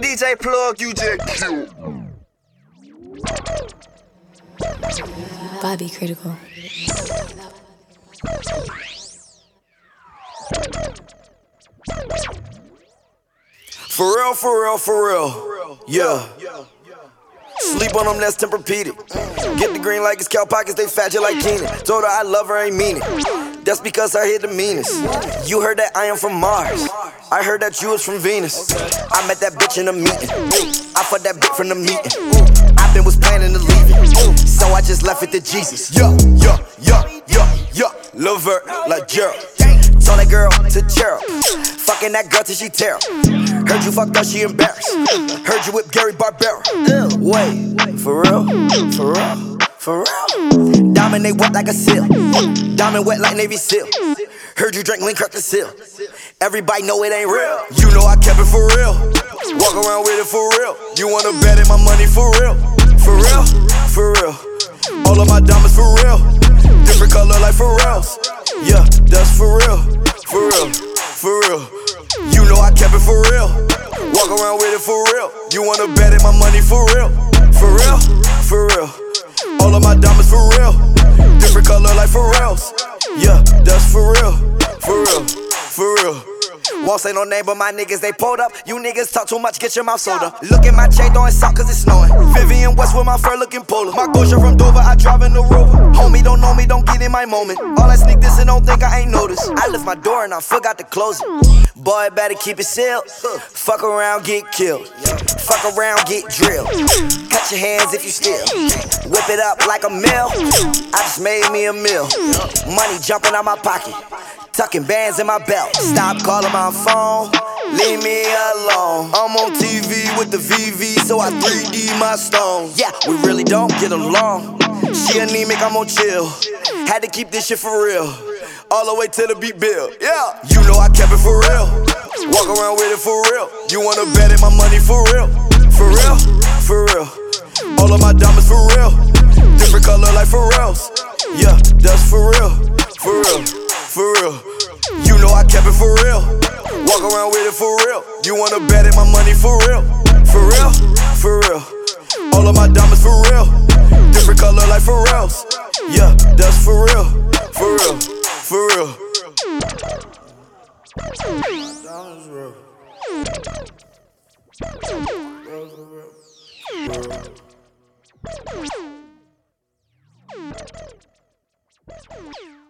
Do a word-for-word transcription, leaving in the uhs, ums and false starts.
D J Plug, you just killed. Bobby Critical. For real, for real, for real. Yeah. Sleep on them, that's Tempur-Pedic. Get the green like it's cow pockets, they fat you like Keenan. Told her I love her, ain't mean it. That's because I hit the meanest. You heard that I am from Mars. I heard that you was from Venus. I met that bitch in a meeting. I fucked that bitch from the meeting. I been was planning to leave it, so I just left it to Jesus. Yeah, yeah, yeah, yeah, yeah. Love her like Gerald. Told that girl to Gerald. Fucking that girl till she tear up. Heard you fucked up, she embarrassed. Heard you whip Gary Barbera. Wait, for real? For real? For real? Diamond they wet like a seal. Diamond wet like Navy SEAL. Heard you drank lean, crack the seal. Everybody know it ain't real. You know I kept it for real. Walk around with it for real. You wanna bet it, my money for real? For real? For real? All of my diamonds for real. Different color like Pharrell's. Yeah, that's for real. For real? For real? You know I kept it for real. Walk around with it for real. You wanna bet it, my money for real? For real? For real? All of my diamonds for real. Different color like Pharrell's. Yeah, that's for real. For real? For real? Won't say no name, but my niggas, they pulled up. You niggas talk too much, get your mouth soda. Look at my chain throwing salt cause it's snowing. Vivian West with my fur looking polar. My Gosha from Dover, I drive in the Rover. Homie don't know me, don't get in my moment. All I sneak this and don't think I ain't noticed. I left my door and I forgot to close it. Boy, better keep it sealed. Fuck around, get killed. Fuck around, get drilled. Cut your hands if you steal. Whip it up like a mill. I just made me a meal. Money jumping out my pocket. Tucking bands in my belt. Stop calling my phone. Leave me alone. I'm on T V with the V V, so I three D my stones. Yeah, we really don't get along. She anemic, I'm on chill. Had to keep this shit for real. All the way to the beat bill. Yeah, you know I kept it for real. Walk around with it for real. You wanna bet it, my money for real? For real? For real? All of my diamonds for real. Different color like Pharrell's. Yeah, that's for real. For real? For real? You know I kept it for real. Walk around with it for real. You wanna bet it, my money for real? For real? For real? All of my diamonds for real. Different color like Pharrell's. Yeah, that's for real. For real? For real? Diamonds real. For real.